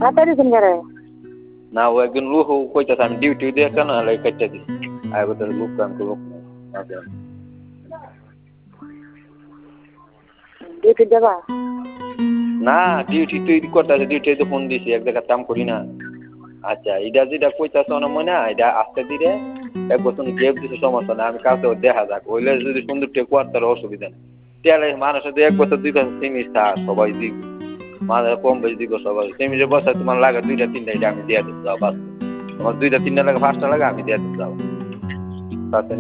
তাড়াতাড়ি দিন করে না ও একজন লোক কইতাছে আমি ডিউটি দিয়ে কেন লাই কাটতে দিই আগে তো লোক কাম করব ডিউটি দেবা না ডিউটি তুই করতেছে ডিউটি তো ফোন দিছি এক জায়গায় কাম করি না আচ্ছা এটা যেটা কইতাছ না মনে হয় এটা আস্তে ধীরে এক বছর গেপ দিতে সমস্যা না আমি কাউকে দেখা যাক ওইলে যদি সুন্দর টেক করতে অসুবিধা নেই তাহলে মানুষের এক বছর দুই বছর সিমিস সবাই দিব মাঝে কম বেশি দিব সবাই সিমিসের বছর তোমার লাগে 2টা 3টা এটা আমি দিয়ে দিতে যাও বাস তোমার 2টা 3টা লাগে 5টা লাগে আমি দিয়ে দিতে যাও তাতে